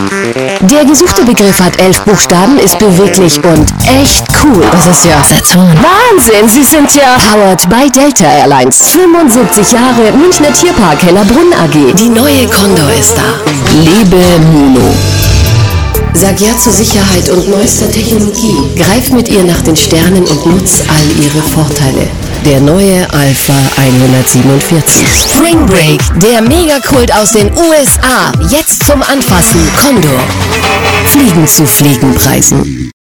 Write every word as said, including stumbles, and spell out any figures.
Der gesuchte Begriff hat elf Buchstaben, ist beweglich und echt cool. Das ist ja Saturn. Wahnsinn, Sie sind ja powered by Delta Airlines. fünfundsiebzig Jahre Münchner Tierpark Hellerbrunn A G. Die neue Condor ist da. Lebe Muno. Sag ja zur Sicherheit und neuester Technologie. Greif mit ihr nach den Sternen und nutz all ihre Vorteile. Der neue Alpha hundertsiebenundvierzig. Spring Break, der Megakult aus den U S A. Jetzt zum Anfassen. Condor. Fliegen zu Fliegenpreisen.